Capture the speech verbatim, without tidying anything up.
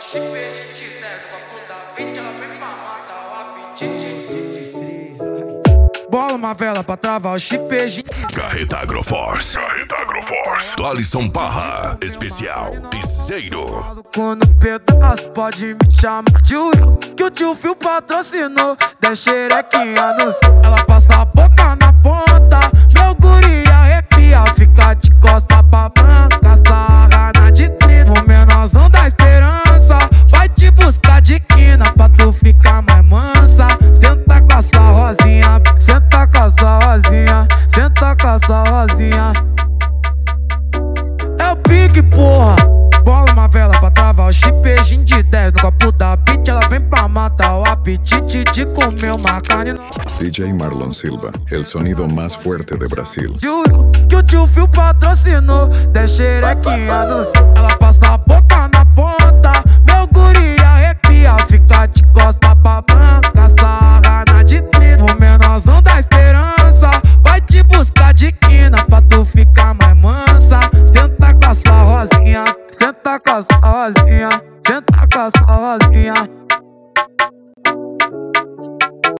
Bola uma vela pra travar o chipejinho. Carreta Agroforce. Carreta Agroforce. Do Alisson Parra. Especial Piseiro. No pedaço pode me chamar de Will, que o tio Fio patrocinou. Dez xerequinha no céu, ela passa a boca na ponta. Meu guri arrepia, fica de costa pra banca. Sarra na ditrina, o menorzão da esperança vai te buscar de quina pra tu ficar mais mansa. Senta com a sua rosinha, senta com a sua rosinha, senta com a sua rosinha. É o pique, porra. Bola uma vela pra travar o chipejinho de dez no copo da pitch. Ela vem pra matar o apetite de comer uma carne. D J Marlon Silva, el sonido más fuerte de Brasil. Juro que o tio Fio patrocinou. Dez xerequinha no céu, ela passa a boca na ponta. Meu guri arrepia, fica de costa pra banca. Sarra na ditrina, o menorzão da esperança vai te buscar de quina pra tu ficar mais mansa. Senta com a sua rosinha, senta com a sua rosinha, senta com a sua rosinha.